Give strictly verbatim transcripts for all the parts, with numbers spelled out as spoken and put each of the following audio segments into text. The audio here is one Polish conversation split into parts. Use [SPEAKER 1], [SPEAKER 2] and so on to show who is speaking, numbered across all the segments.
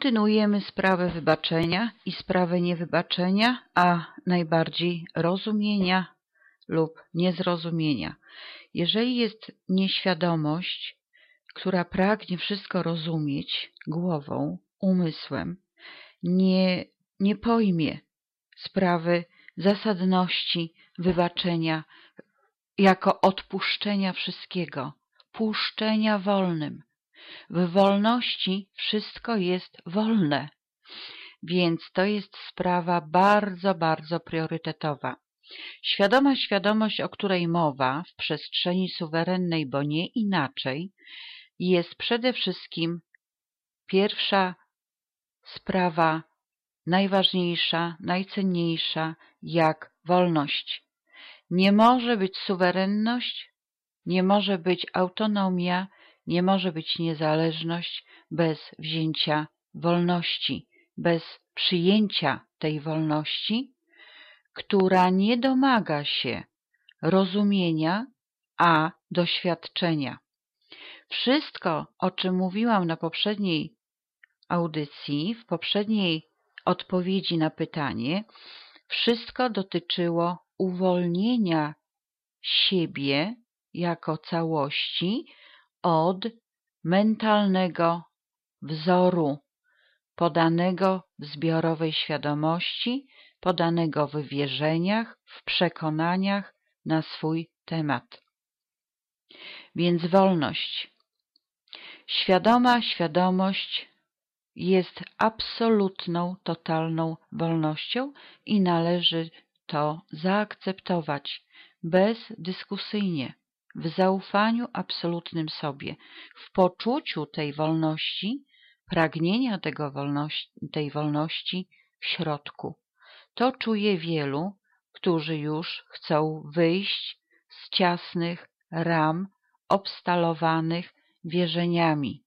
[SPEAKER 1] Kontynuujemy sprawę wybaczenia i sprawę niewybaczenia, a najbardziej rozumienia lub niezrozumienia. Jeżeli jest nieświadomość, która pragnie wszystko rozumieć głową, umysłem, nie, nie pojmie sprawy zasadności wybaczenia jako odpuszczenia wszystkiego, puszczenia wolnym. W wolności wszystko jest wolne, więc to jest sprawa bardzo, bardzo priorytetowa. Świadoma świadomość, o której mowa w przestrzeni suwerennej, bo nie inaczej, jest przede wszystkim pierwsza sprawa najważniejsza, najcenniejsza, jak wolność. Nie może być suwerenność, nie może być autonomia, nie może być niezależność bez wzięcia wolności, bez przyjęcia tej wolności, która nie domaga się rozumienia, a doświadczenia. Wszystko, o czym mówiłam na poprzedniej audycji, w poprzedniej odpowiedzi na pytanie, wszystko dotyczyło uwolnienia siebie jako całości od mentalnego wzoru podanego w zbiorowej świadomości, podanego w wierzeniach, w przekonaniach na swój temat. Więc wolność. Świadoma świadomość jest absolutną, totalną wolnością i należy to zaakceptować bezdyskusyjnie, w zaufaniu absolutnym sobie, w poczuciu tej wolności, pragnienia tego wolności, tej wolności w środku. To czuje wielu, którzy już chcą wyjść z ciasnych ram obstalowanych wierzeniami.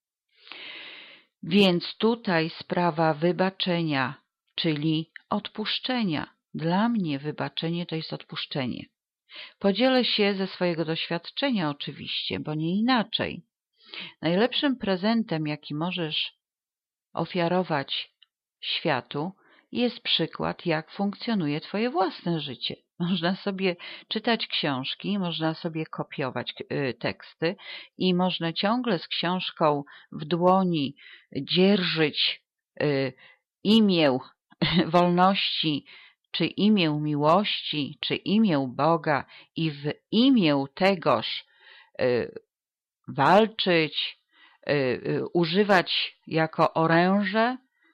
[SPEAKER 1] Więc tutaj sprawa wybaczenia, czyli odpuszczenia. Dla mnie wybaczenie to jest odpuszczenie. Podzielę się ze swojego doświadczenia oczywiście, bo nie inaczej. Najlepszym prezentem, jaki możesz ofiarować światu, jest przykład, jak funkcjonuje twoje własne życie. Można sobie czytać książki, można sobie kopiować teksty i można ciągle z książką w dłoni dzierżyć imię wolności, czy imię miłości, czy imię Boga i w imię tegoż y, walczyć, y, y, używać jako oręże,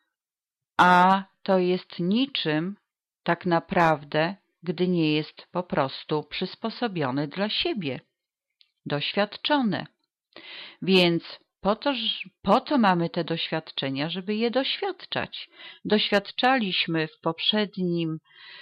[SPEAKER 1] a to jest niczym tak naprawdę, gdy nie jest po prostu przysposobione dla siebie, doświadczone. Więc po to, po to mamy te doświadczenia, żeby je doświadczać. Doświadczaliśmy w poprzednim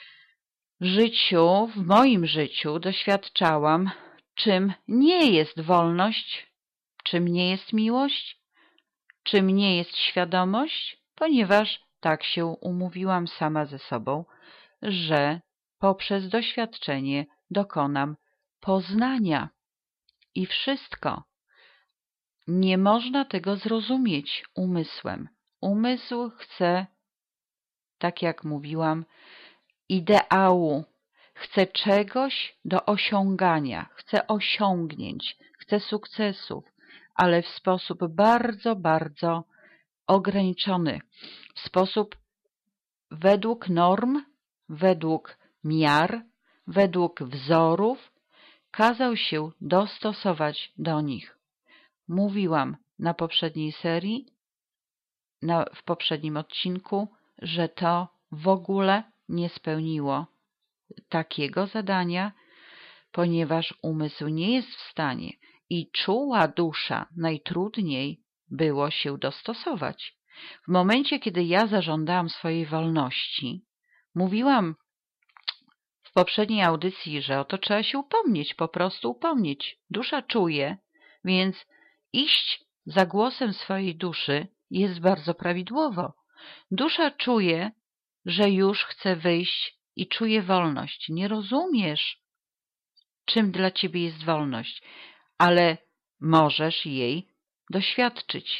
[SPEAKER 1] życiu, w moim życiu doświadczałam, czym nie jest wolność, czym nie jest miłość, czym nie jest świadomość, ponieważ tak się umówiłam sama ze sobą, że poprzez doświadczenie dokonam poznania i wszystko. Nie można tego zrozumieć umysłem. Umysł chce, tak jak mówiłam, ideału, chce czegoś do osiągania, chce osiągnięć, chce sukcesów, ale w sposób bardzo, bardzo ograniczony, w sposób według norm, według miar, według wzorów, kazał się dostosować do nich. Mówiłam na poprzedniej serii, na, w poprzednim odcinku, że to w ogóle nie spełniło takiego zadania, ponieważ umysł nie jest w stanie i czuła dusza najtrudniej było się dostosować. W momencie, kiedy ja zażądałam swojej wolności, mówiłam w poprzedniej audycji, że o to trzeba się upomnieć, po prostu upomnieć. Dusza czuje, więc iść za głosem swojej duszy jest bardzo prawidłowo. Dusza czuje, że już chce wyjść i czuje wolność. Nie rozumiesz, czym dla ciebie jest wolność, ale możesz jej doświadczyć.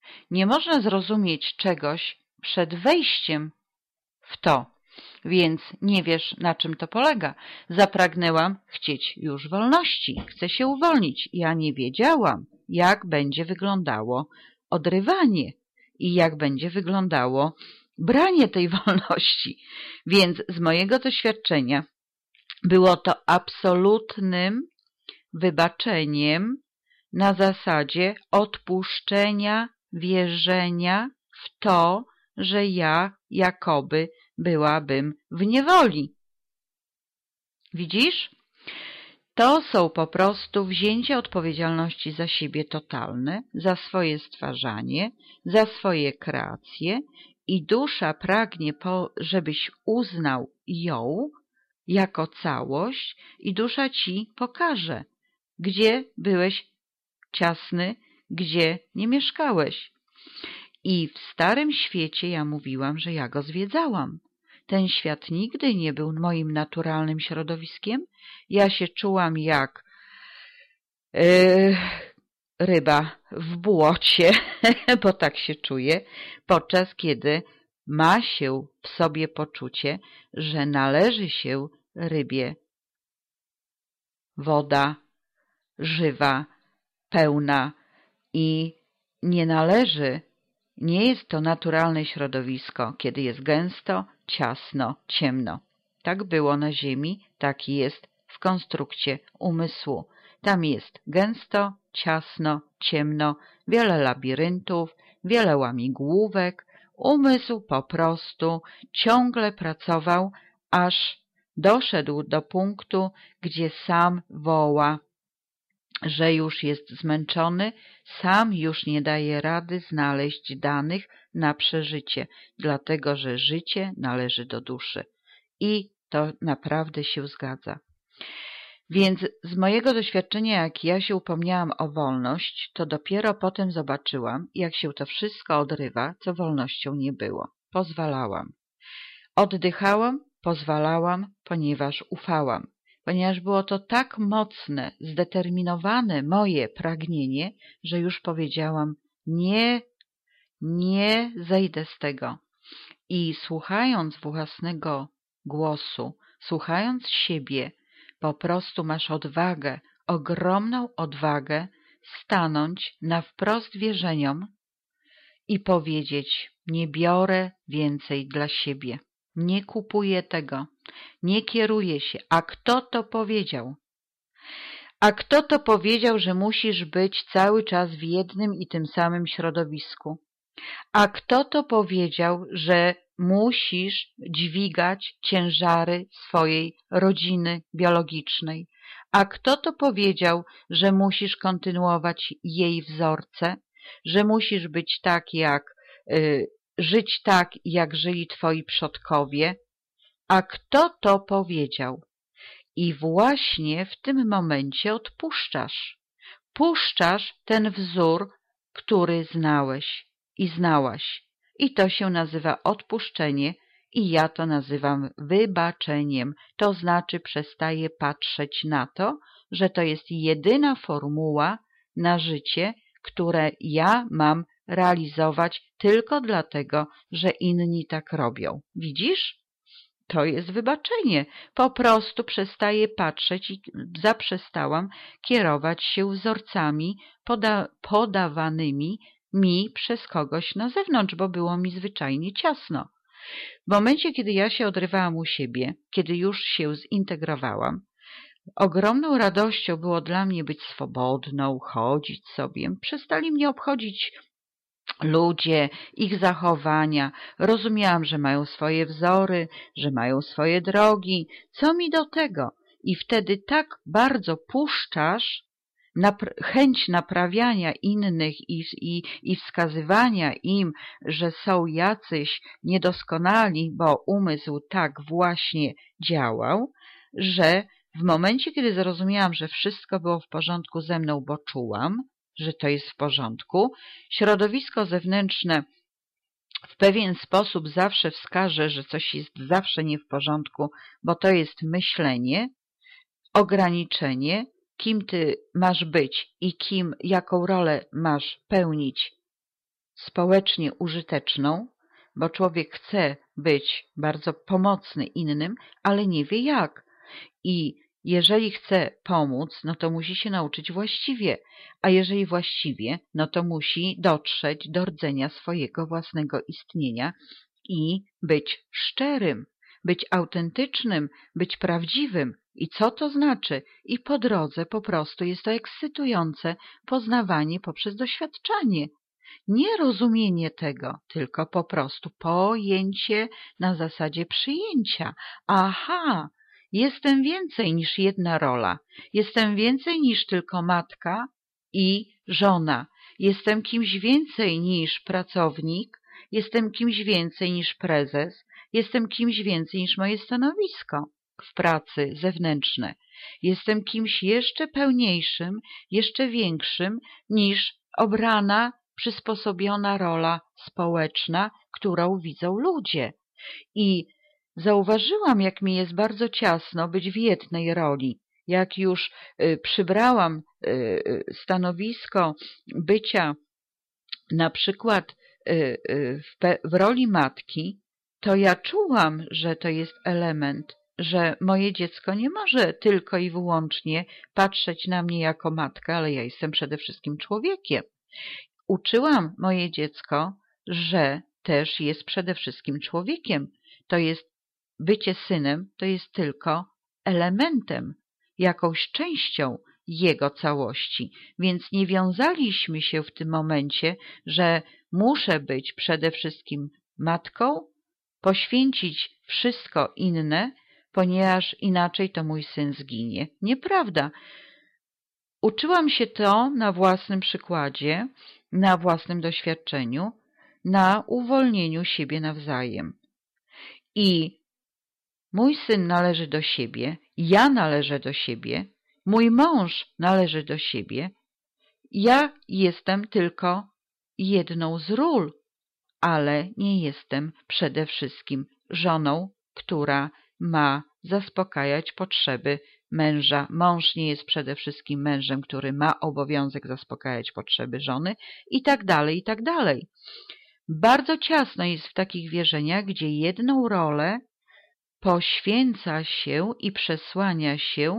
[SPEAKER 1] Nie można zrozumieć czegoś przed wejściem w to, więc nie wiesz, na czym to polega. Zapragnęłam chcieć już wolności, chcę się uwolnić. Ja nie wiedziałam, jak będzie wyglądało odrywanie i jak będzie wyglądało branie tej wolności. Więc z mojego doświadczenia było to absolutnym wybaczeniem na zasadzie odpuszczenia, wierzenia w to, że ja jakoby byłabym w niewoli. Widzisz? To są po prostu wzięcie odpowiedzialności za siebie totalne, za swoje stwarzanie, za swoje kreacje i dusza pragnie, po, żebyś uznał ją jako całość i dusza ci pokaże, gdzie byłeś ciasny, gdzie nie mieszkałeś. I w starym świecie ja mówiłam, że ja go zwiedzałam. Ten świat nigdy nie był moim naturalnym środowiskiem. Ja się czułam jak yy, ryba w błocie, bo tak się czuję, podczas kiedy ma się w sobie poczucie, że należy się rybie woda żywa, pełna i nie należy, nie jest to naturalne środowisko, kiedy jest gęsto, ciasno, ciemno. Tak było na Ziemi, tak jest w konstrukcie umysłu. Tam jest gęsto, ciasno, ciemno, wiele labiryntów, wiele łamigłówek. Umysł po prostu ciągle pracował, aż doszedł do punktu, gdzie sam woła, że już jest zmęczony, sam już nie daje rady znaleźć danych na przeżycie, dlatego że życie należy do duszy. I to naprawdę się zgadza. Więc z mojego doświadczenia, jak ja się upomniałam o wolność, to dopiero potem zobaczyłam, jak się to wszystko odrywa, co wolnością nie było. Pozwalałam. Oddychałam, pozwalałam, ponieważ ufałam. Ponieważ było to tak mocne, zdeterminowane moje pragnienie, że już powiedziałam, nie, nie zejdę z tego. I słuchając własnego głosu, słuchając siebie, po prostu masz odwagę, ogromną odwagę stanąć na wprost wierzeniom i powiedzieć, nie biorę więcej dla siebie, nie kupuję tego, nie kieruję się. A kto to powiedział? A kto to powiedział, że musisz być cały czas w jednym i tym samym środowisku? A kto to powiedział, że musisz dźwigać ciężary swojej rodziny biologicznej? A kto to powiedział, że musisz kontynuować jej wzorce, że musisz być tak jak, y, żyć tak, jak żyli twoi przodkowie? A kto to powiedział? I właśnie w tym momencie odpuszczasz. Puszczasz ten wzór, który znałeś i znałaś. I to się nazywa odpuszczenie i ja to nazywam wybaczeniem. To znaczy przestaję patrzeć na to, że to jest jedyna formuła na życie, które ja mam realizować tylko dlatego, że inni tak robią. Widzisz? To jest wybaczenie. Po prostu przestaję patrzeć i zaprzestałam kierować się wzorcami poda podawanymi mi przez kogoś na zewnątrz, bo było mi zwyczajnie ciasno. W momencie, kiedy ja się odrywałam u siebie, kiedy już się zintegrowałam, ogromną radością było dla mnie być swobodną, chodzić sobie. Przestali mnie obchodzić ludzie, ich zachowania. Rozumiałam, że mają swoje wzory, że mają swoje drogi. Co mi do tego? I wtedy tak bardzo puszczasz napr chęć naprawiania innych i, i, i wskazywania im, że są jacyś niedoskonali, bo umysł tak właśnie działał, że w momencie, kiedy zrozumiałam, że wszystko było w porządku ze mną, bo czułam, że to jest w porządku, środowisko zewnętrzne w pewien sposób zawsze wskaże, że coś jest zawsze nie w porządku, bo to jest myślenie, ograniczenie, kim ty masz być i kim, jaką rolę masz pełnić społecznie użyteczną, bo człowiek chce być bardzo pomocny innym, ale nie wie jak. I jeżeli chce pomóc, no to musi się nauczyć właściwie, a jeżeli właściwie, no to musi dotrzeć do rdzenia swojego własnego istnienia i być szczerym, być autentycznym, być prawdziwym. I co to znaczy? I po drodze po prostu jest to ekscytujące poznawanie poprzez doświadczanie. Nie rozumienie tego, tylko po prostu pojęcie na zasadzie przyjęcia. Aha, jestem więcej niż jedna rola. Jestem więcej niż tylko matka i żona. Jestem kimś więcej niż pracownik. Jestem kimś więcej niż prezes. Jestem kimś więcej niż moje stanowisko w pracy zewnętrzne. Jestem kimś jeszcze pełniejszym, jeszcze większym niż obrana, przysposobiona rola społeczna, którą widzą ludzie. I zauważyłam, jak mi jest bardzo ciasno być w jednej roli. Jak już y, przybrałam y, y, stanowisko bycia na przykład y, y, w, pe, w roli matki, to ja czułam, że to jest element, że moje dziecko nie może tylko i wyłącznie patrzeć na mnie jako matka, ale ja jestem przede wszystkim człowiekiem. Uczyłam moje dziecko, że też jest przede wszystkim człowiekiem. To jest bycie synem, to jest tylko elementem, jakąś częścią jego całości. Więc nie wiązaliśmy się w tym momencie, że muszę być przede wszystkim matką, poświęcić wszystko inne, ponieważ inaczej to mój syn zginie. Nieprawda. Uczyłam się to na własnym przykładzie, na własnym doświadczeniu, na uwolnieniu siebie nawzajem. I mój syn należy do siebie, ja należę do siebie, mój mąż należy do siebie, ja jestem tylko jedną z ról, ale nie jestem przede wszystkim żoną, która ma zaspokajać potrzeby męża. Mąż nie jest przede wszystkim mężem, który ma obowiązek zaspokajać potrzeby żony i tak dalej, i tak dalej. Bardzo ciasno jest w takich wierzeniach, gdzie jedną rolę poświęca się i przesłania się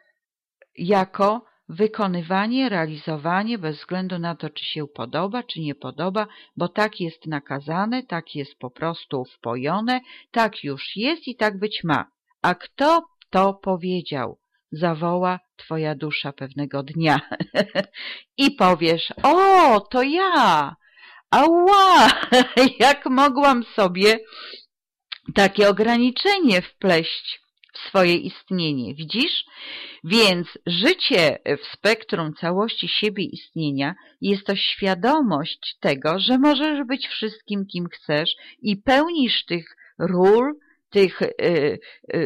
[SPEAKER 1] jako wykonywanie, realizowanie bez względu na to, czy się podoba, czy nie podoba, bo tak jest nakazane, tak jest po prostu wpojone, tak już jest i tak być ma. A kto to powiedział? Zawoła twoja dusza pewnego dnia i powiesz, o, to ja, ała, jak mogłam sobie takie ograniczenie wpleść w swoje istnienie, widzisz? Więc życie w spektrum całości siebie istnienia jest to świadomość tego, że możesz być wszystkim, kim chcesz i pełnisz tych ról, tych y, y,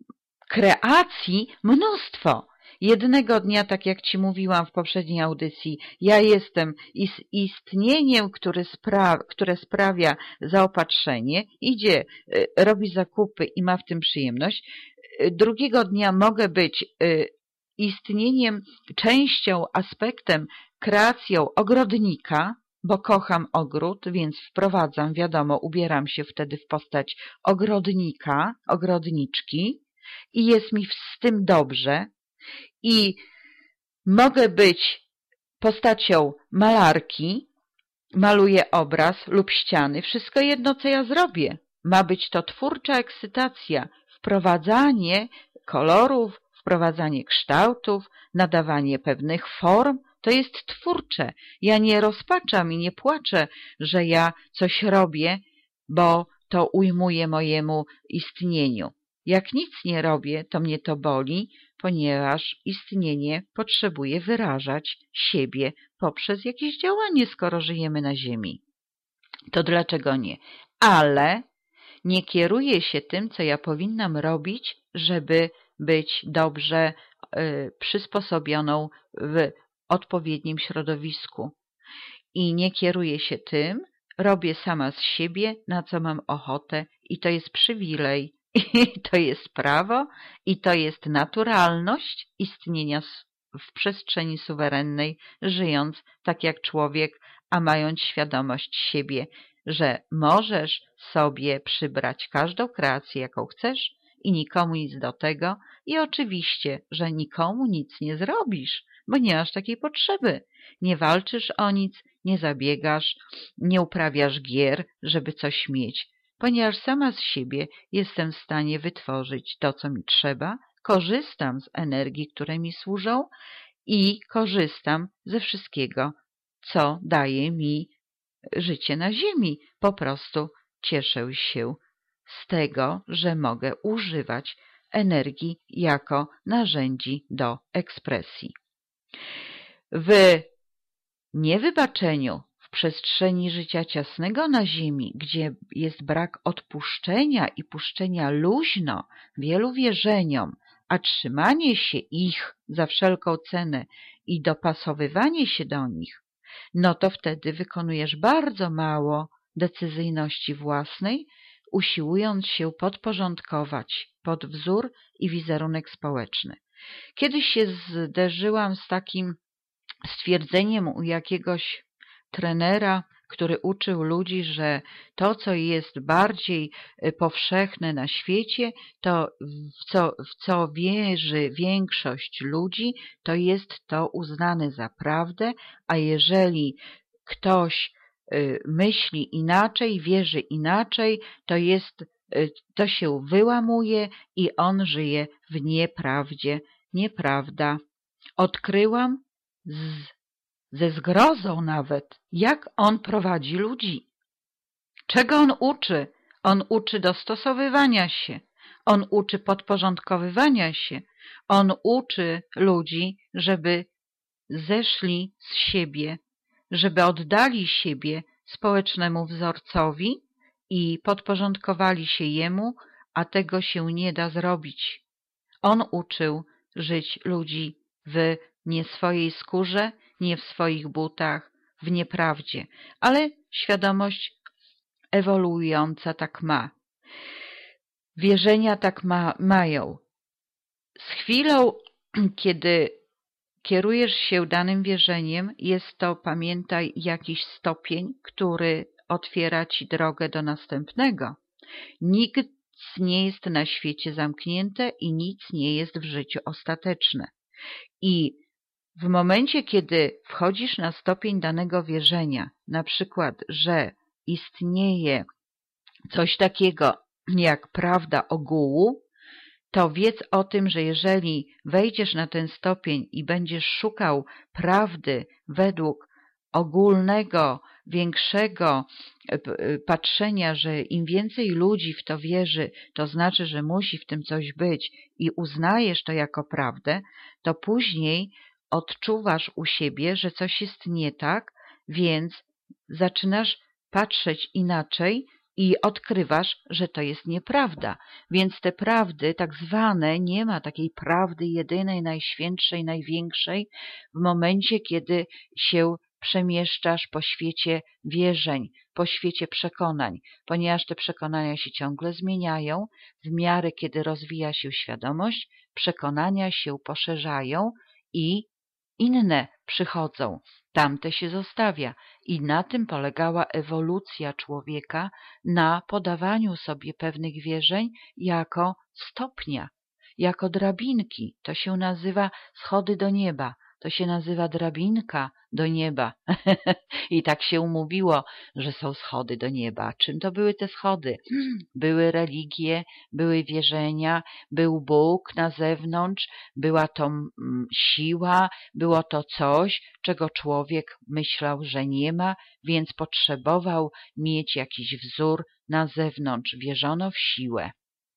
[SPEAKER 1] kreacji mnóstwo. Jednego dnia, tak jak ci mówiłam w poprzedniej audycji, ja jestem istnieniem, które, spra które sprawia zaopatrzenie, idzie, robi zakupy i ma w tym przyjemność. Drugiego dnia mogę być istnieniem, częścią, aspektem, kreacją ogrodnika, bo kocham ogród, więc wprowadzam, wiadomo, ubieram się wtedy w postać ogrodnika, ogrodniczki i jest mi z tym dobrze. I mogę być postacią malarki, maluję obraz lub ściany, wszystko jedno, co ja zrobię. Ma być to twórcza ekscytacja, wprowadzanie kolorów, wprowadzanie kształtów, nadawanie pewnych form. To jest twórcze. Ja nie rozpaczam i nie płaczę, że ja coś robię, bo to ujmuje mojemu istnieniu. Jak nic nie robię, to mnie to boli, ponieważ istnienie potrzebuje wyrażać siebie poprzez jakieś działanie, skoro żyjemy na ziemi. To dlaczego nie? Ale nie kieruję się tym, co ja powinnam robić, żeby być dobrze y, przysposobioną w odpowiednim środowisku. I nie kieruję się tym, robię sama z siebie, na co mam ochotę i to jest przywilej. I to jest prawo i to jest naturalność istnienia w przestrzeni suwerennej, żyjąc tak jak człowiek, a mając świadomość siebie, że możesz sobie przybrać każdą kreację, jaką chcesz i nikomu nic do tego i oczywiście, że nikomu nic nie zrobisz, bo nie masz takiej potrzeby. Nie walczysz o nic, nie zabiegasz, nie uprawiasz gier, żeby coś mieć, ponieważ sama z siebie jestem w stanie wytworzyć to, co mi trzeba, korzystam z energii, które mi służą i korzystam ze wszystkiego, co daje mi życie na ziemi. Po prostu cieszę się z tego, że mogę używać energii jako narzędzi do ekspresji. W niewybaczeniu, w przestrzeni życia ciasnego na ziemi, gdzie jest brak odpuszczenia i puszczenia luźno wielu wierzeniom, a trzymanie się ich za wszelką cenę i dopasowywanie się do nich, no to wtedy wykonujesz bardzo mało decyzyjności własnej, usiłując się podporządkować pod wzór i wizerunek społeczny. Kiedyś się zderzyłam z takim stwierdzeniem u jakiegoś trenera, który uczył ludzi, że to, co jest bardziej powszechne na świecie, to w co, w co wierzy większość ludzi, to jest to uznane za prawdę, a jeżeli ktoś myśli inaczej, wierzy inaczej, to jest, to się wyłamuje i on żyje w nieprawdzie. Nieprawda. Odkryłam z, ze zgrozą nawet, jak on prowadzi ludzi. Czego on uczy? On uczy dostosowywania się. On uczy podporządkowywania się. On uczy ludzi, żeby zeszli z siebie, żeby oddali siebie społecznemu wzorcowi i podporządkowali się jemu, a tego się nie da zrobić. On uczył żyć ludzi w nie swojej skórze, nie w swoich butach, w nieprawdzie, ale świadomość ewoluująca tak ma. Wierzenia tak ma, mają. Z chwilą, kiedy kierujesz się danym wierzeniem, jest to, pamiętaj, jakiś stopień, który otwiera ci drogę do następnego. Nikt nie jest na świecie zamknięte i nic nie jest w życiu ostateczne. I w momencie, kiedy wchodzisz na stopień danego wierzenia, na przykład, że istnieje coś takiego jak prawda ogółu, to wiedz o tym, że jeżeli wejdziesz na ten stopień i będziesz szukał prawdy według ogólnego, większego patrzenia, że im więcej ludzi w to wierzy, to znaczy, że musi w tym coś być i uznajesz to jako prawdę, to później odczuwasz u siebie, że coś jest nie tak, więc zaczynasz patrzeć inaczej i odkrywasz, że to jest nieprawda. Więc te prawdy, tak zwane, nie ma takiej prawdy jedynej, najświętszej, największej w momencie, kiedy się przemieszczasz po świecie wierzeń, po świecie przekonań, ponieważ te przekonania się ciągle zmieniają, w miarę kiedy rozwija się świadomość, przekonania się poszerzają i inne przychodzą, tamte się zostawia. I na tym polegała ewolucja człowieka, na podawaniu sobie pewnych wierzeń jako stopnia, jako drabinki. To się nazywa schody do nieba, to się nazywa drabinka do nieba. I tak się mówiło, że są schody do nieba. Czym to były te schody? Były religie, były wierzenia, był Bóg na zewnątrz, była to siła, było to coś, czego człowiek myślał, że nie ma, więc potrzebował mieć jakiś wzór na zewnątrz. Wierzono w siłę.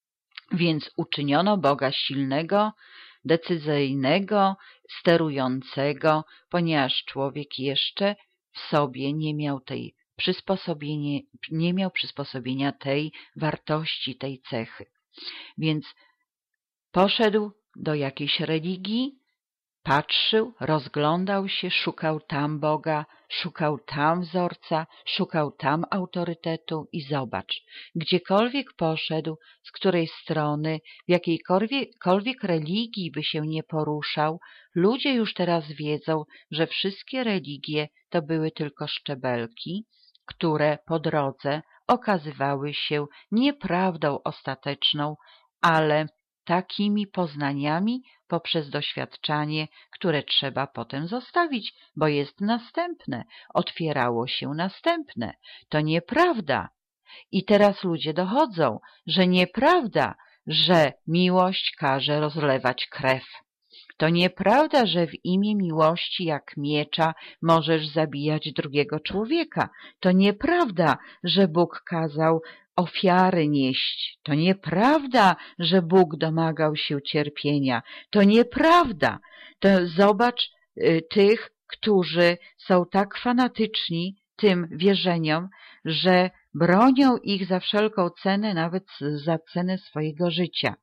[SPEAKER 1] Więc uczyniono Boga silnego, decyzyjnego, sterującego, ponieważ człowiek jeszcze w sobie nie miał tej przysposobienie, nie miał przysposobienia tej wartości, tej cechy. Więc poszedł do jakiejś religii, Patrzył, rozglądał się, szukał tam Boga, szukał tam wzorca, szukał tam autorytetu i zobacz, gdziekolwiek poszedł, z której strony, w jakiejkolwiek religii by się nie poruszał, ludzie już teraz wiedzą, że wszystkie religie to były tylko szczebelki, które po drodze okazywały się nieprawdą ostateczną, ale takimi poznaniami poprzez doświadczanie, które trzeba potem zostawić, bo jest następne, otwierało się następne. To nieprawda. I teraz ludzie dochodzą, że nieprawda, że miłość każe rozlewać krew. To nieprawda, że w imię miłości jak miecza możesz zabijać drugiego człowieka. To nieprawda, że Bóg kazał ofiary nieść. To nieprawda, że Bóg domagał się cierpienia. To nieprawda. To zobacz y, tych, którzy są tak fanatyczni tym wierzeniom, że bronią ich za wszelką cenę, nawet za cenę swojego życia.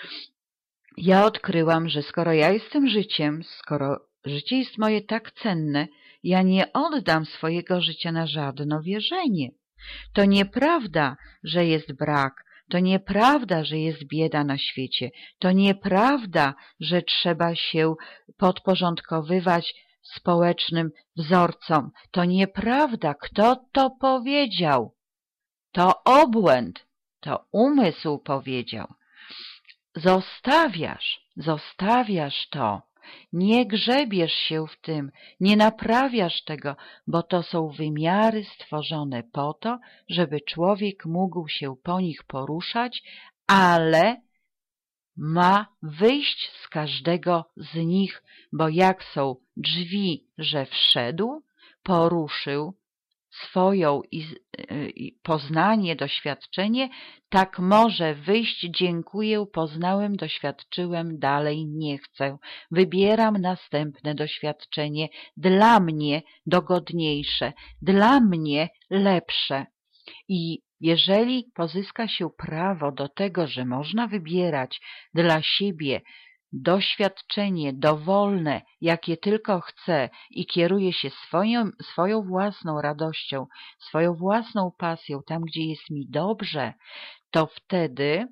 [SPEAKER 1] Ja odkryłam, że skoro ja jestem życiem, skoro życie jest moje tak cenne, ja nie oddam swojego życia na żadne wierzenie. To nieprawda, że jest brak, to nieprawda, że jest bieda na świecie, to nieprawda, że trzeba się podporządkowywać społecznym wzorcom. To nieprawda. Kto to powiedział? To obłęd, to umysł powiedział. Zostawiasz, zostawiasz to, nie grzebiesz się w tym, nie naprawiasz tego, bo to są wymiary stworzone po to, żeby człowiek mógł się po nich poruszać, ale ma wyjść z każdego z nich, bo jak są drzwi, że wszedł, poruszył swoją i, i poznanie, doświadczenie, tak może wyjść, dziękuję, poznałem, doświadczyłem, dalej nie chcę. Wybieram następne doświadczenie, dla mnie dogodniejsze, dla mnie lepsze. I jeżeli pozyska się prawo do tego, że można wybierać dla siebie doświadczenie dowolne, jakie tylko chce i kieruje się swoją, swoją własną radością, swoją własną pasją, tam gdzie jest mi dobrze, to wtedy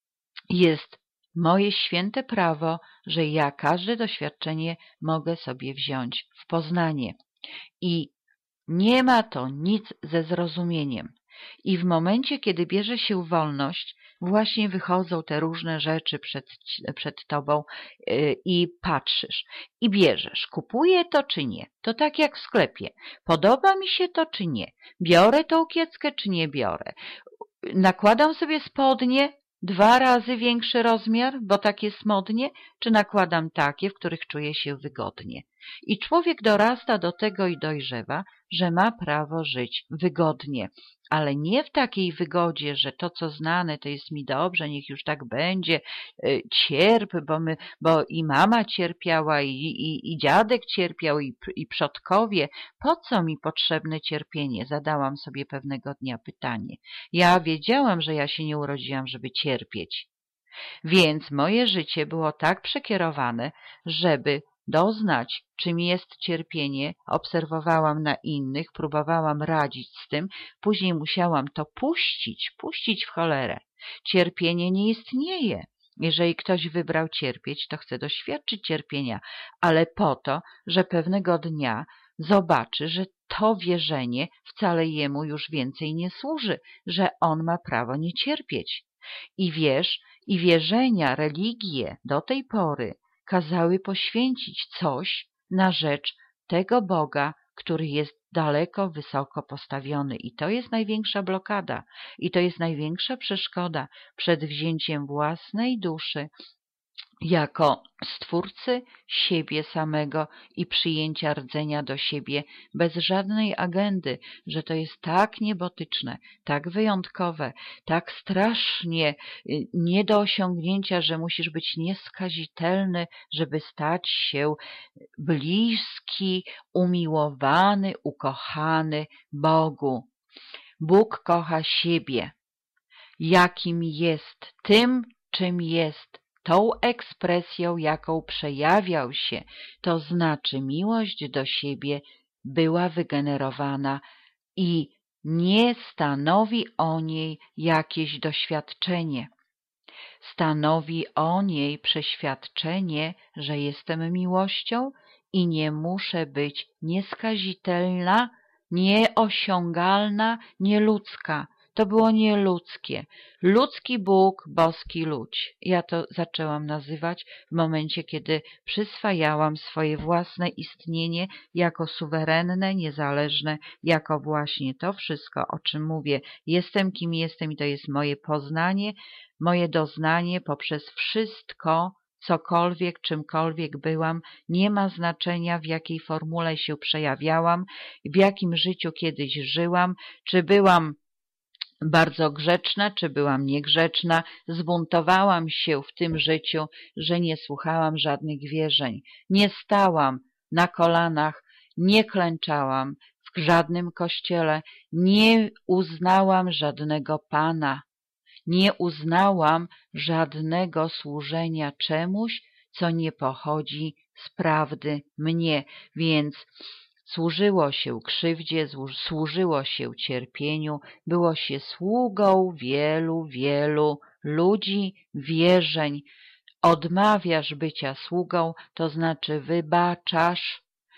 [SPEAKER 1] jest moje święte prawo, że ja każde doświadczenie mogę sobie wziąć w poznanie. I nie ma to nic ze zrozumieniem. I w momencie, kiedy bierze się wolność, właśnie wychodzą te różne rzeczy przed, przed tobą yy, i patrzysz i bierzesz. Kupuję to czy nie? To tak jak w sklepie. Podoba mi się to czy nie? Biorę tą kieckę czy nie biorę? Nakładam sobie spodnie, dwa razy większy rozmiar, bo tak jest modnie, czy nakładam takie, w których czuję się wygodnie? I człowiek dorasta do tego i dojrzewa, że ma prawo żyć wygodnie, ale nie w takiej wygodzie, że to, co znane, to jest mi dobrze, niech już tak będzie, cierp, bo, my, bo i mama cierpiała, i, i, i dziadek cierpiał, i, i przodkowie. Po co mi potrzebne cierpienie? Zadałam sobie pewnego dnia pytanie. Ja wiedziałam, że ja się nie urodziłam, żeby cierpieć. Więc moje życie było tak przekierowane, żeby doznać, czym jest cierpienie, obserwowałam na innych, próbowałam radzić z tym, później musiałam to puścić, puścić w cholerę. Cierpienie nie istnieje. Jeżeli ktoś wybrał cierpieć, to chce doświadczyć cierpienia, ale po to, że pewnego dnia zobaczy, że to wierzenie wcale jemu już więcej nie służy, że on ma prawo nie cierpieć. I wiesz, i wierzenia, religie do tej pory kazały poświęcić coś na rzecz tego Boga, który jest daleko, wysoko postawiony. I to jest największa blokada. I to jest największa przeszkoda przed wzięciem własnej duszy jako stwórcy siebie samego i przyjęcia rdzenia do siebie bez żadnej agendy, że to jest tak niebotyczne, tak wyjątkowe, tak strasznie nie do osiągnięcia, że musisz być nieskazitelny, żeby stać się bliski, umiłowany, ukochany Bogu. Bóg kocha siebie, jakim jest, tym, czym jest. tą ekspresją, jaką przejawiał się, to znaczy miłość do siebie była wygenerowana i nie stanowi o niej jakieś doświadczenie. Stanowi o niej przeświadczenie, że jestem miłością i nie muszę być nieskazitelna, nieosiągalna, nieludzka. To było nieludzkie. Ludzki Bóg, boski ludź. Ja to zaczęłam nazywać w momencie, kiedy przyswajałam swoje własne istnienie jako suwerenne, niezależne, jako właśnie to wszystko, o czym mówię. Jestem kim jestem i to jest moje poznanie, moje doznanie poprzez wszystko, cokolwiek, czymkolwiek byłam, nie ma znaczenia, w jakiej formule się przejawiałam, w jakim życiu kiedyś żyłam, czy byłam bardzo grzeczna, czy byłam niegrzeczna, zbuntowałam się w tym życiu, że nie słuchałam żadnych wierzeń, nie stałam na kolanach, nie klęczałam w żadnym kościele, nie uznałam żadnego Pana, nie uznałam żadnego służenia czemuś, co nie pochodzi z prawdy mnie, więc służyło się krzywdzie, służyło się cierpieniu, było się sługą wielu, wielu ludzi, wierzeń. Odmawiasz bycia sługą, to znaczy wybaczasz,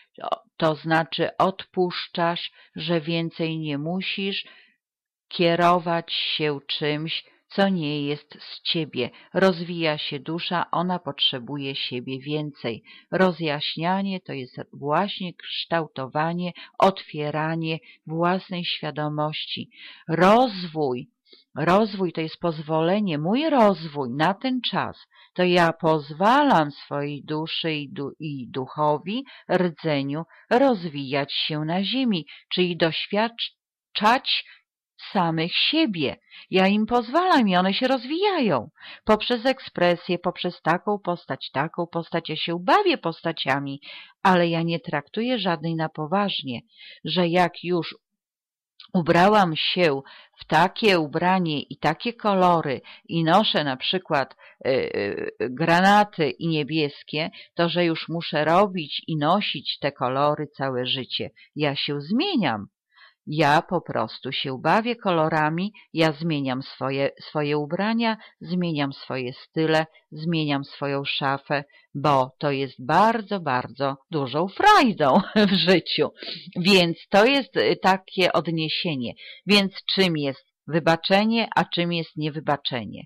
[SPEAKER 1] to znaczy odpuszczasz, że więcej nie musisz kierować się czymś, co nie jest z ciebie. Rozwija się dusza, ona potrzebuje siebie więcej. Rozjaśnianie to jest właśnie kształtowanie, otwieranie własnej świadomości. Rozwój, rozwój to jest pozwolenie, mój rozwój na ten czas, to ja pozwalam swojej duszy i, du i duchowi, rdzeniu rozwijać się na ziemi, czyli doświadczać samych siebie. Ja im pozwalam i one się rozwijają poprzez ekspresję, poprzez taką postać, taką postać. Ja się bawię postaciami, ale ja nie traktuję żadnej na poważnie, że jak już ubrałam się w takie ubranie i takie kolory i noszę na przykład y, y, granaty i niebieskie, to że już muszę robić i nosić te kolory całe życie. Ja się zmieniam. Ja po prostu się bawię kolorami, ja zmieniam swoje, swoje ubrania, zmieniam swoje style, zmieniam swoją szafę, bo to jest bardzo, bardzo dużą frajdą w życiu. Więc to jest takie odniesienie. Więc czym jest wybaczenie, a czym jest niewybaczenie?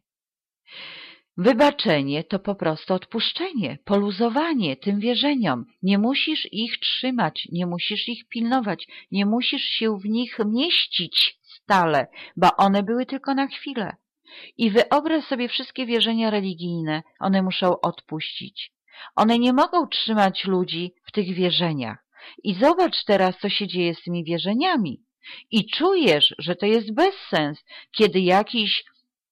[SPEAKER 1] Wybaczenie to po prostu odpuszczenie, poluzowanie tym wierzeniom. Nie musisz ich trzymać, nie musisz ich pilnować, nie musisz się w nich mieścić stale, bo one były tylko na chwilę. I wyobraź sobie wszystkie wierzenia religijne, one muszą odpuścić. One nie mogą trzymać ludzi w tych wierzeniach. I zobacz teraz, co się dzieje z tymi wierzeniami. I czujesz, że to jest bezsens, kiedy jakiś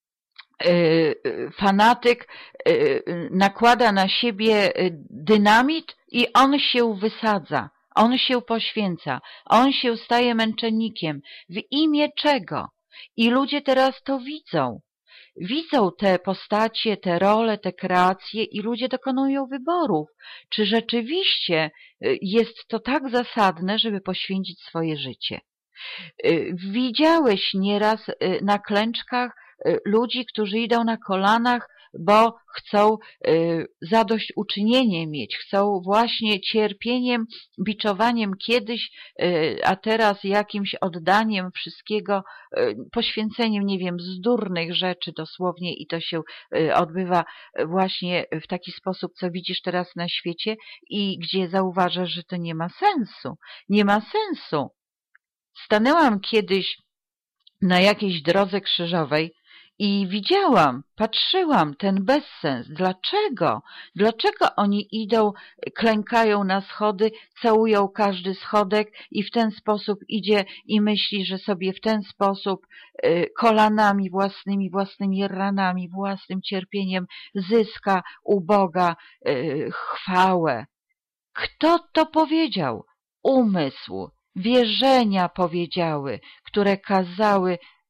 [SPEAKER 1] fanatyk nakłada na siebie dynamit i on się wysadza, on się poświęca, on się staje męczennikiem. W imię czego? I ludzie teraz to widzą. Widzą te postacie, te role, te kreacje i ludzie dokonują wyborów. Czy rzeczywiście jest to tak zasadne, żeby poświęcić swoje życie? Widziałeś nieraz na klęczkach ludzi, którzy idą na kolanach, bo chcą zadośćuczynienie mieć, chcą właśnie cierpieniem, biczowaniem kiedyś, a teraz jakimś oddaniem wszystkiego, poświęceniem, nie wiem, bzdurnych rzeczy dosłownie i to się odbywa właśnie w taki sposób, co widzisz teraz na świecie i gdzie zauważasz, że to nie ma sensu. Nie ma sensu. Stanęłam kiedyś na jakiejś drodze krzyżowej i widziałam, patrzyłam, ten bezsens. Dlaczego? Dlaczego oni idą, klękają na schody, całują każdy schodek i w ten sposób idzie i myśli, że sobie w ten sposób y, kolanami własnymi, własnymi ranami, własnym cierpieniem zyska u Boga y, chwałę. Kto to powiedział? Umysł. Wierzenia powiedziały, które kazały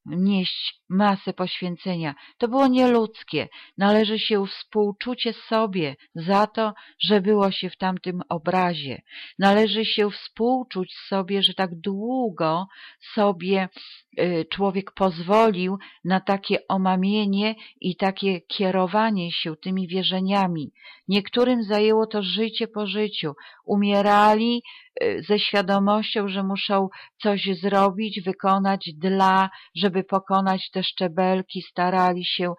[SPEAKER 1] nieść masę poświęcenia. To było nieludzkie. Należy się współczucie sobie za to, że było się w tamtym obrazie. Należy się współczuć sobie, że tak długo sobie człowiek pozwolił na takie omamienie i takie kierowanie się tymi wierzeniami. Niektórym zajęło to życie po życiu. Umierali ze świadomością, że muszą coś zrobić, wykonać dla, żeby pokonać te szczebelki, starali się,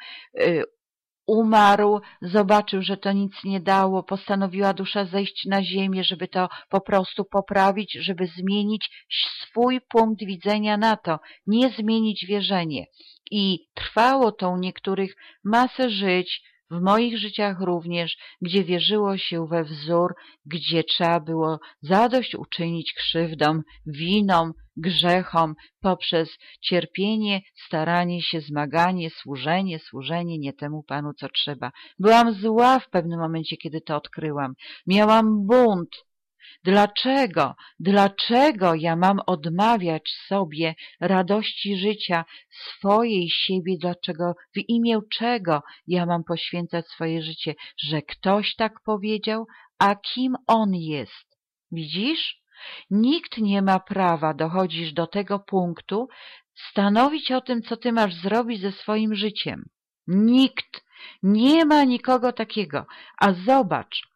[SPEAKER 1] umarł, zobaczył, że to nic nie dało, postanowiła dusza zejść na ziemię, żeby to po prostu poprawić, żeby zmienić swój punkt widzenia na to, nie zmienić wierzenie. I trwało to u niektórych masę żyć, w moich życiach również, gdzie wierzyło się we wzór, gdzie trzeba było zadośćuczynić krzywdom, winom, grzechom poprzez cierpienie, staranie się, zmaganie, służenie, służenie nie temu Panu, co trzeba. Byłam zła w pewnym momencie, kiedy to odkryłam. Miałam bunt. Dlaczego? Dlaczego ja mam odmawiać sobie radości życia, swojej siebie? Dlaczego? W imię czego ja mam poświęcać swoje życie? Że ktoś tak powiedział? A kim on jest? Widzisz? Nikt nie ma prawa, dochodzisz do tego punktu, stanowić o tym, co ty masz zrobić ze swoim życiem. Nikt. Nie ma nikogo takiego. A zobacz,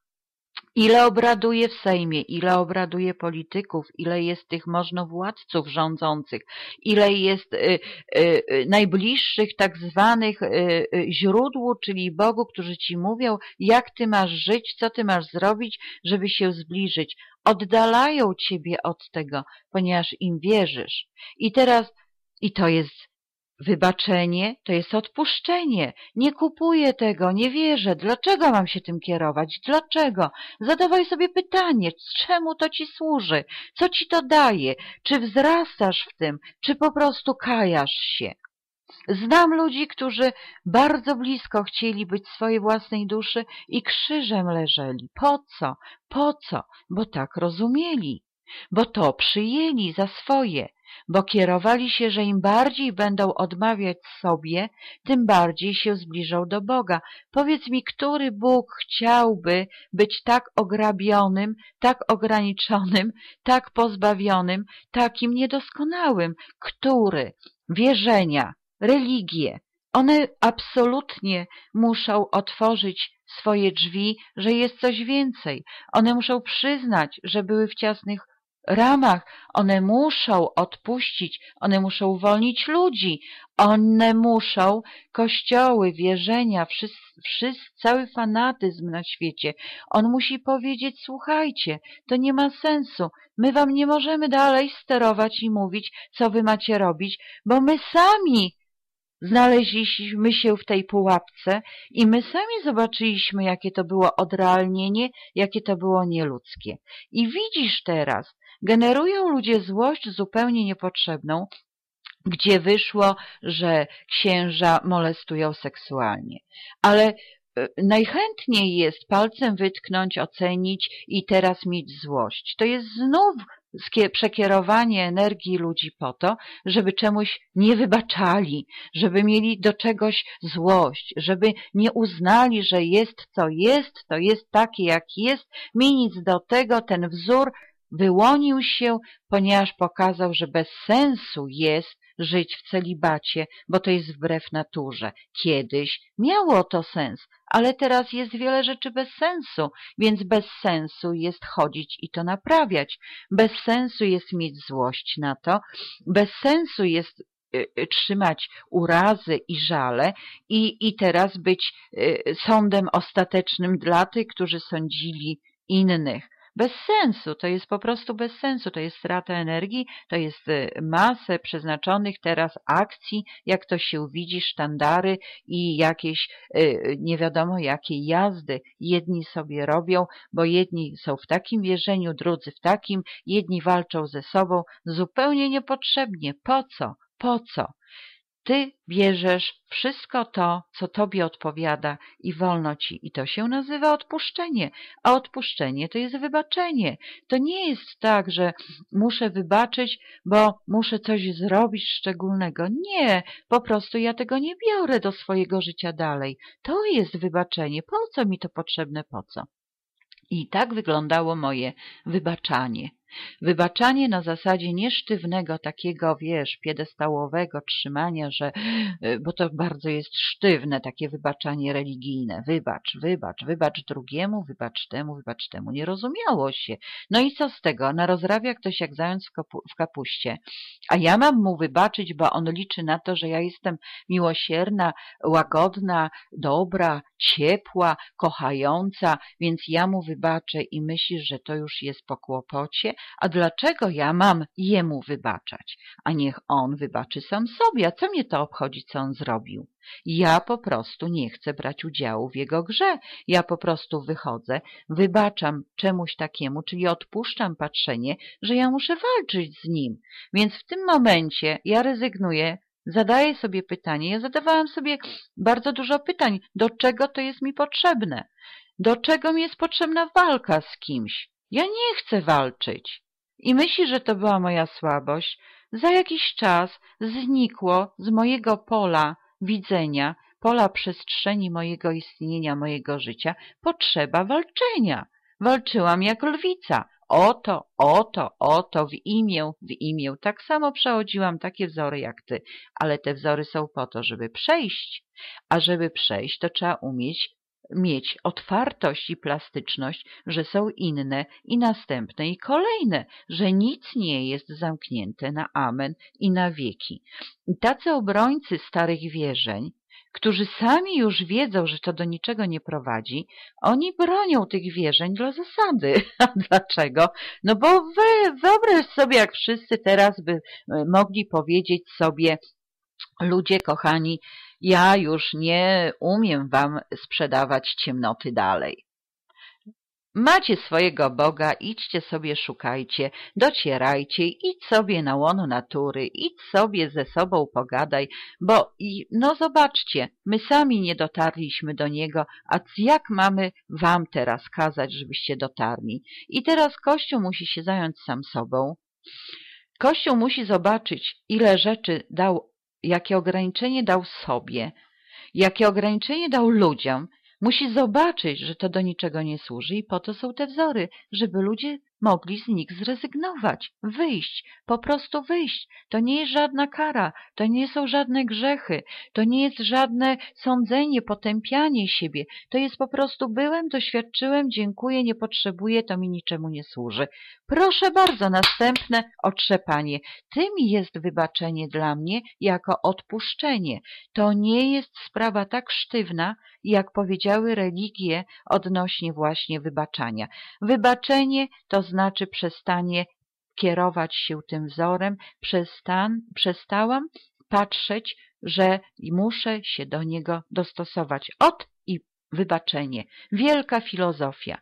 [SPEAKER 1] ile obraduje w Sejmie, ile obraduje polityków, ile jest tych możnowładców rządzących, ile jest y, y, y, najbliższych tak zwanych y, y, źródłu, czyli Bogu, którzy ci mówią, jak ty masz żyć, co ty masz zrobić, żeby się zbliżyć. Oddalają ciebie od tego, ponieważ im wierzysz. I teraz, i to jest wybaczenie, to jest odpuszczenie. Nie kupuję tego, nie wierzę. Dlaczego mam się tym kierować? Dlaczego? Zadawaj sobie pytanie, czemu to ci służy? Co ci to daje? Czy wzrastasz w tym? Czy po prostu kajasz się? Znam ludzi, którzy bardzo blisko chcieli być swojej własnej duszy i krzyżem leżeli. Po co? Po co? Bo tak rozumieli. Bo to przyjęli za swoje. Bo kierowali się, że im bardziej będą odmawiać sobie, tym bardziej się zbliżą do Boga. Powiedz mi, który Bóg chciałby być tak ograbionym, tak ograniczonym, tak pozbawionym, takim niedoskonałym? Który? Wierzenia, religie, one absolutnie muszą otworzyć swoje drzwi, że jest coś więcej. One muszą przyznać, że były w ciasnych ramach, one muszą odpuścić, one muszą uwolnić ludzi, one muszą kościoły, wierzenia, wszyscy, wszyscy, cały fanatyzm na świecie. On musi powiedzieć, słuchajcie, to nie ma sensu, my wam nie możemy dalej sterować i mówić, co wy macie robić, bo my sami znaleźliśmy się w tej pułapce i my sami zobaczyliśmy, jakie to było odrealnienie, jakie to było nieludzkie. I widzisz teraz, generują ludzie złość zupełnie niepotrzebną, gdzie wyszło, że księża molestują seksualnie. Ale najchętniej jest palcem wytknąć, ocenić i teraz mieć złość. To jest znów przekierowanie energii ludzi po to, żeby czemuś nie wybaczali, żeby mieli do czegoś złość, żeby nie uznali, że jest co jest, to jest takie jak jest, mi nic do tego, ten wzór wyłonił się, ponieważ pokazał, że bez sensu jest żyć w celibacie, bo to jest wbrew naturze. Kiedyś miało to sens, ale teraz jest wiele rzeczy bez sensu, więc bez sensu jest chodzić i to naprawiać. Bez sensu jest mieć złość na to, bez sensu jest y, y, trzymać urazy i żale i, i teraz być y, sądem ostatecznym dla tych, którzy sądzili innych. Bez sensu, to jest po prostu bez sensu, to jest strata energii, to jest masę przeznaczonych teraz akcji, jak to się widzi, sztandary i jakieś nie wiadomo jakie jazdy jedni sobie robią, bo jedni są w takim wierzeniu, drudzy w takim, jedni walczą ze sobą zupełnie niepotrzebnie. Po co? Po co? Ty bierzesz wszystko to, co tobie odpowiada i wolno ci. I to się nazywa odpuszczenie. A odpuszczenie to jest wybaczenie. To nie jest tak, że muszę wybaczyć, bo muszę coś zrobić szczególnego. Nie, po prostu ja tego nie biorę do swojego życia dalej. To jest wybaczenie. Po co mi to potrzebne? Po co? I tak wyglądało moje wybaczanie. Wybaczanie na zasadzie nie sztywnego takiego, wiesz, piedestałowego trzymania, że, bo to bardzo jest sztywne, takie wybaczanie religijne. Wybacz, wybacz, wybacz drugiemu, wybacz temu, wybacz temu. Nie rozumiało się. No i co z tego? Narozrawia ktoś jak zając w, kapu w kapuście. A ja mam mu wybaczyć, bo on liczy na to, że ja jestem miłosierna, łagodna, dobra, ciepła, kochająca, więc ja mu wybaczę i myślisz, że to już jest po kłopocie? A dlaczego ja mam jemu wybaczać? A niech on wybaczy sam sobie. A co mnie to obchodzi, co on zrobił? Ja po prostu nie chcę brać udziału w jego grze. Ja po prostu wychodzę, wybaczam czemuś takiemu, czyli odpuszczam patrzenie, że ja muszę walczyć z nim. Więc w tym momencie ja rezygnuję, zadaję sobie pytanie. Ja zadawałam sobie bardzo dużo pytań. Do czego to jest mi potrzebne? Do czego mi jest potrzebna walka z kimś? Ja nie chcę walczyć. I myśli, że to była moja słabość. Za jakiś czas znikło z mojego pola widzenia, pola przestrzeni mojego istnienia, mojego życia, potrzeba walczenia. Walczyłam jak lwica. Oto, oto, oto, w imię, w imię. Tak samo przechodziłam takie wzory jak ty, ale te wzory są po to, żeby przejść. A żeby przejść, to trzeba umieć mieć otwartość i plastyczność, że są inne i następne i kolejne, że nic nie jest zamknięte na amen i na wieki. I tacy obrońcy starych wierzeń, którzy sami już wiedzą, że to do niczego nie prowadzi, oni bronią tych wierzeń dla zasady. A dlaczego? No bo wy, wyobraź sobie, jak wszyscy teraz by mogli powiedzieć sobie: ludzie kochani, ja już nie umiem wam sprzedawać ciemnoty dalej. Macie swojego Boga, idźcie sobie, szukajcie, docierajcie, idź sobie na łono natury, idź sobie ze sobą pogadaj, bo no zobaczcie, my sami nie dotarliśmy do Niego, a jak mamy wam teraz kazać, żebyście dotarli? I teraz Kościół musi się zająć sam sobą. Kościół musi zobaczyć, ile rzeczy dał, jakie ograniczenie dał sobie, jakie ograniczenie dał ludziom. Musi zobaczyć, że to do niczego nie służy i po to są te wzory, żeby ludzie mogli z nich zrezygnować, wyjść, po prostu wyjść. To nie jest żadna kara, to nie są żadne grzechy, to nie jest żadne sądzenie, potępianie siebie. To jest po prostu byłem, doświadczyłem, dziękuję, nie potrzebuję, to mi niczemu nie służy. Proszę bardzo, następne otrzepanie. Tym jest wybaczenie dla mnie jako odpuszczenie. To nie jest sprawa tak sztywna, jak powiedziały religie odnośnie właśnie wybaczania. Wybaczenie to znaczy przestanie kierować się tym wzorem, przestan, przestałam patrzeć, że muszę się do niego dostosować. Od i wybaczenie. Wielka filozofia.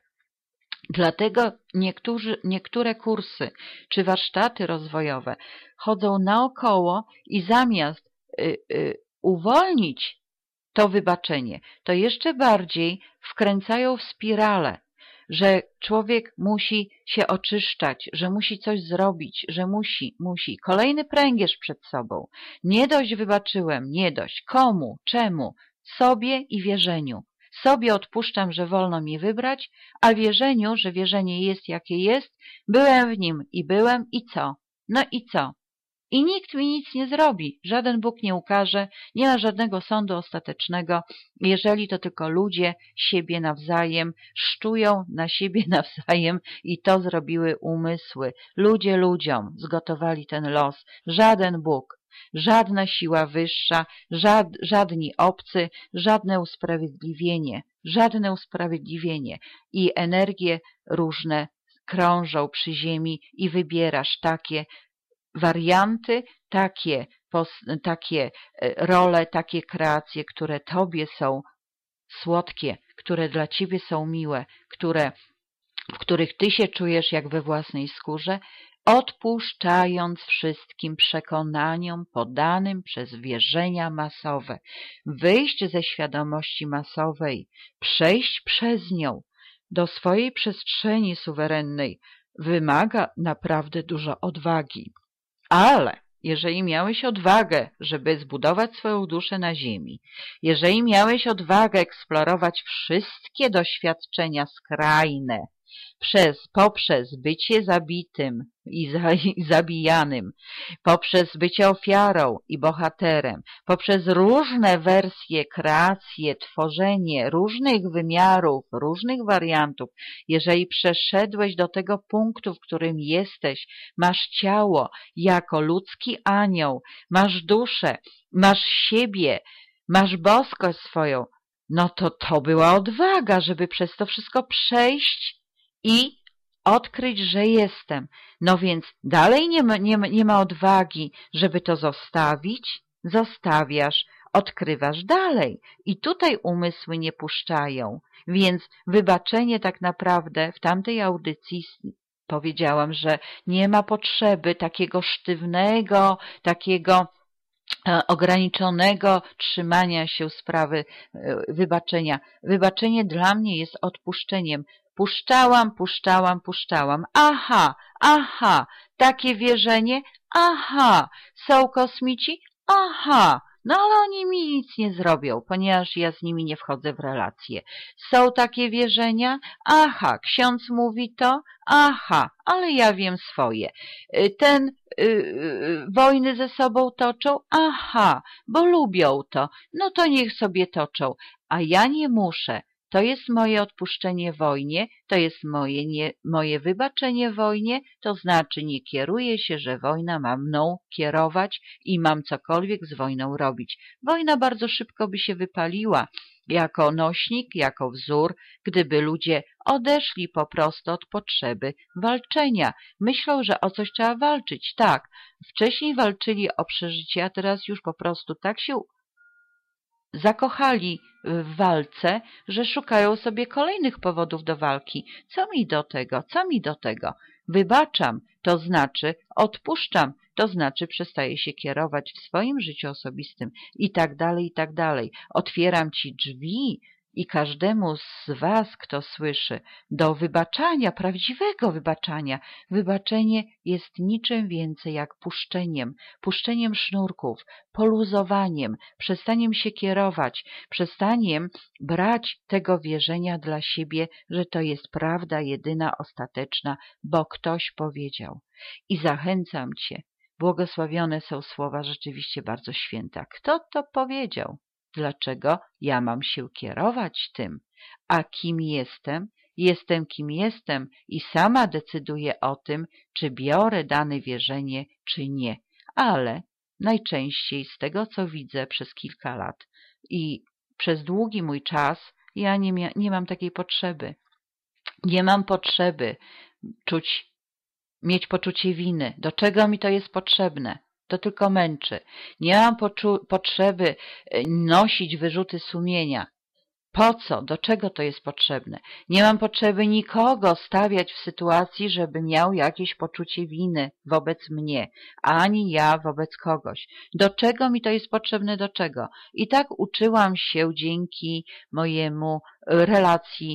[SPEAKER 1] Dlatego niektórzy, niektóre kursy czy warsztaty rozwojowe chodzą naokoło i zamiast y, y, uwolnić to wybaczenie, to jeszcze bardziej wkręcają w spiralę, że człowiek musi się oczyszczać, że musi coś zrobić, że musi, musi. Kolejny pręgierz przed sobą. Nie dość wybaczyłem, nie dość. Komu? Czemu? Sobie i wierzeniu. Sobie odpuszczam, że wolno mi wybrać, a wierzeniu, że wierzenie jest jakie jest, byłem w nim i byłem i co? No i co? I nikt mi nic nie zrobi, żaden Bóg nie ukaże, nie ma żadnego sądu ostatecznego, jeżeli to tylko ludzie siebie nawzajem szczują na siebie nawzajem i to zrobiły umysły. Ludzie ludziom zgotowali ten los, żaden Bóg, żadna siła wyższa, żad, żadni obcy, żadne usprawiedliwienie, żadne usprawiedliwienie i energie różne krążą przy ziemi i wybierasz takie warianty, takie, takie role, takie kreacje, które tobie są słodkie, które dla ciebie są miłe, które, w których ty się czujesz jak we własnej skórze, odpuszczając wszystkim przekonaniom podanym przez wierzenia masowe, wyjść ze świadomości masowej, przejść przez nią do swojej przestrzeni suwerennej, wymaga naprawdę dużo odwagi. Ale jeżeli miałeś odwagę, żeby zbudować swoją duszę na ziemi, jeżeli miałeś odwagę eksplorować wszystkie doświadczenia skrajne, przez, poprzez bycie zabitym i, za, i zabijanym, poprzez bycie ofiarą i bohaterem, poprzez różne wersje, kreacje, tworzenie różnych wymiarów, różnych wariantów, jeżeli przeszedłeś do tego punktu, w którym jesteś, masz ciało jako ludzki anioł, masz duszę, masz siebie, masz boskość swoją, no to to była odwaga, żeby przez to wszystko przejść i odkryć, że jestem. No więc dalej nie ma, nie ma, nie ma odwagi, żeby to zostawić. Zostawiasz, odkrywasz dalej. I tutaj umysły nie puszczają. Więc wybaczenie tak naprawdę w tamtej audycji powiedziałam, że nie ma potrzeby takiego sztywnego, takiego ograniczonego trzymania się sprawy wybaczenia. Wybaczenie dla mnie jest odpuszczeniem. Puszczałam, puszczałam, puszczałam. Aha, aha, takie wierzenie, aha, są kosmici, aha, no ale oni mi nic nie zrobią, ponieważ ja z nimi nie wchodzę w relacje. Są takie wierzenia, aha, ksiądz mówi to, aha, ale ja wiem swoje. Ten y, y, wojny ze sobą toczą, aha, bo lubią to, no to niech sobie toczą, a ja nie muszę. To jest moje odpuszczenie wojnie, to jest moje, nie, moje wybaczenie wojnie, to znaczy nie kieruję się, że wojna ma mną kierować i mam cokolwiek z wojną robić. Wojna bardzo szybko by się wypaliła jako nośnik, jako wzór, gdyby ludzie odeszli po prostu od potrzeby walczenia. Myślą, że o coś trzeba walczyć. Tak, wcześniej walczyli o przeżycie, a teraz już po prostu tak się zakochali w walce, że szukają sobie kolejnych powodów do walki. Co mi do tego? Co mi do tego? Wybaczam, to znaczy odpuszczam, to znaczy przestaję się kierować w swoim życiu osobistym i tak dalej, i tak dalej. Otwieram ci drzwi i każdemu z was, kto słyszy, do wybaczania, prawdziwego wybaczania. Wybaczenie jest niczym więcej jak puszczeniem, puszczeniem sznurków, poluzowaniem, przestaniem się kierować, przestaniem brać tego wierzenia dla siebie, że to jest prawda jedyna, ostateczna, bo ktoś powiedział. I zachęcam cię, błogosławione są słowa rzeczywiście bardzo święte. Kto to powiedział? Dlaczego ja mam się kierować tym? A kim jestem? Jestem kim jestem i sama decyduję o tym, czy biorę dane wierzenie, czy nie. Ale najczęściej z tego, co widzę przez kilka lat i przez długi mój czas, ja nie, mia- nie mam takiej potrzeby. Nie mam potrzeby czuć, mieć poczucie winy. Do czego mi to jest potrzebne? To tylko męczy. Nie mam poczu- potrzeby nosić wyrzuty sumienia. Po co? Do czego to jest potrzebne? Nie mam potrzeby nikogo stawiać w sytuacji, żeby miał jakieś poczucie winy wobec mnie, ani ja wobec kogoś. Do czego mi to jest potrzebne? Do czego? I tak uczyłam się dzięki mojemu relacji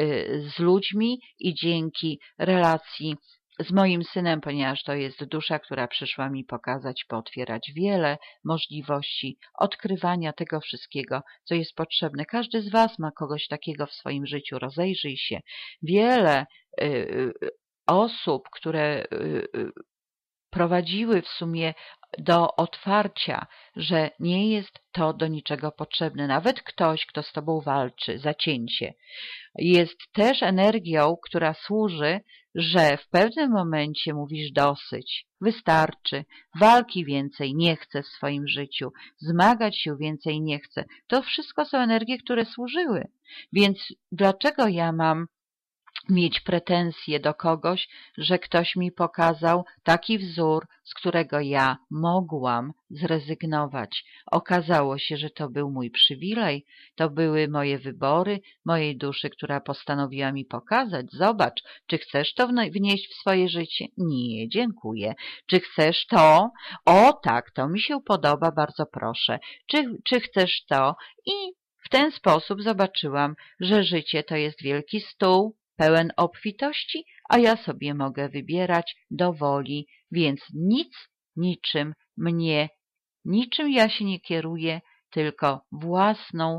[SPEAKER 1] z ludźmi i dzięki relacji z moim synem, ponieważ to jest dusza, która przyszła mi pokazać, pootwierać wiele możliwości odkrywania tego wszystkiego, co jest potrzebne. Każdy z was ma kogoś takiego w swoim życiu. Rozejrzyj się. Wiele y, y, osób, które y, y, prowadziły w sumie do otwarcia, że nie jest to do niczego potrzebne. Nawet ktoś, kto z tobą walczy, zacięcie, jest też energią, która służy, że w pewnym momencie mówisz dosyć, wystarczy, walki więcej nie chcę w swoim życiu, zmagać się więcej nie chcę. To wszystko są energie, które służyły. Więc dlaczego ja mam mieć pretensje do kogoś, że ktoś mi pokazał taki wzór, z którego ja mogłam zrezygnować. Okazało się, że to był mój przywilej, to były moje wybory, mojej duszy, która postanowiła mi pokazać. Zobacz, czy chcesz to wnieść w swoje życie? Nie, dziękuję. Czy chcesz to? O tak, to mi się podoba, bardzo proszę. Czy, czy chcesz to? I w ten sposób zobaczyłam, że życie to jest wielki stół, pełen obfitości, a ja sobie mogę wybierać do woli, więc nic, niczym mnie, niczym ja się nie kieruję, tylko własną,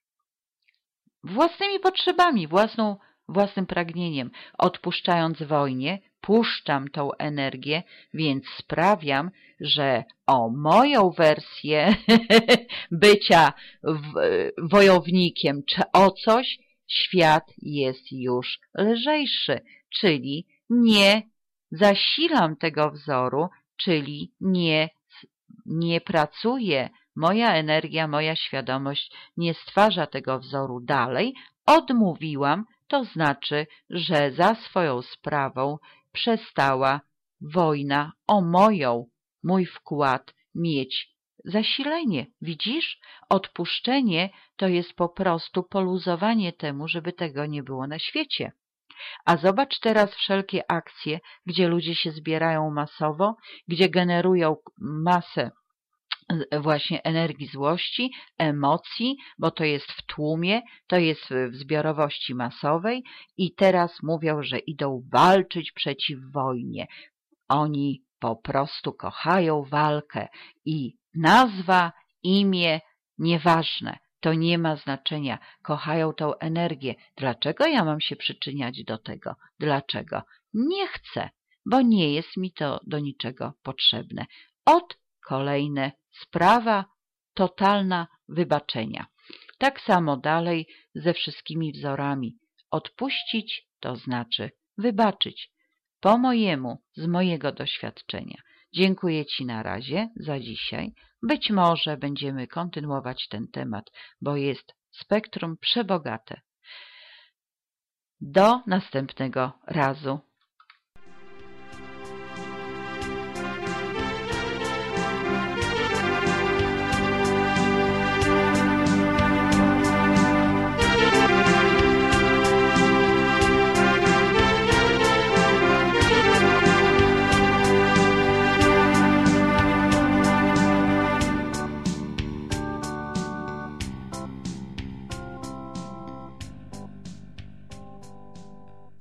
[SPEAKER 1] własnymi potrzebami, własną, własnym pragnieniem. Odpuszczając wojnie, puszczam tą energię, więc sprawiam, że o moją wersję bycia wojownikiem czy o coś świat jest już lżejszy, czyli nie zasilam tego wzoru, czyli nie, nie pracuję, moja energia, moja świadomość nie stwarza tego wzoru dalej, odmówiłam, to znaczy, że za swoją sprawą przestała wojna o moją, mój wkład mieć zasilenie. Widzisz? Odpuszczenie to jest po prostu poluzowanie temu, żeby tego nie było na świecie. A zobacz teraz wszelkie akcje, gdzie ludzie się zbierają masowo, gdzie generują masę właśnie energii złości, emocji, bo to jest w tłumie, to jest w zbiorowości masowej i teraz mówią, że idą walczyć przeciw wojnie. Oni po prostu kochają walkę i nazwa, imię, nieważne, to nie ma znaczenia. Kochają tą energię. Dlaczego ja mam się przyczyniać do tego? Dlaczego? Nie chcę, bo nie jest mi to do niczego potrzebne. Od kolejne sprawa totalna wybaczenia. Tak samo dalej ze wszystkimi wzorami. Odpuścić to znaczy wybaczyć. Po mojemu, z mojego doświadczenia. Dziękuję Ci na razie za dzisiaj. Być może będziemy kontynuować ten temat, bo jest spektrum przebogate. Do następnego razu.